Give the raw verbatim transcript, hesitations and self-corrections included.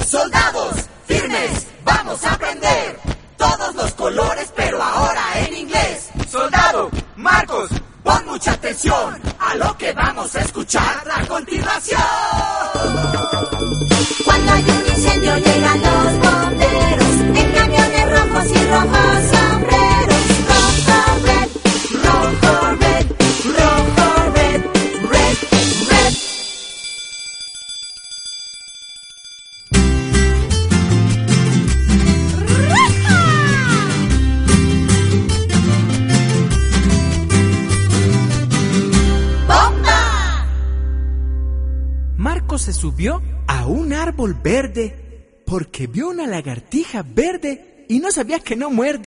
Soldados, firmes, vamos a aprender todos los colores, pero ahora en inglés. Soldado, Marcos, pon mucha atención a lo que vamos a escuchar a continuación. Cuando hay un incendio llegan los bomberos en camiones rojos y rojos sombreros. Rojo, red, rojo, red, rojo, red, red, red. ¡Bomba! Marcos se subió a un árbol verde porque vio una lagartija verde y no sabía que no muerde.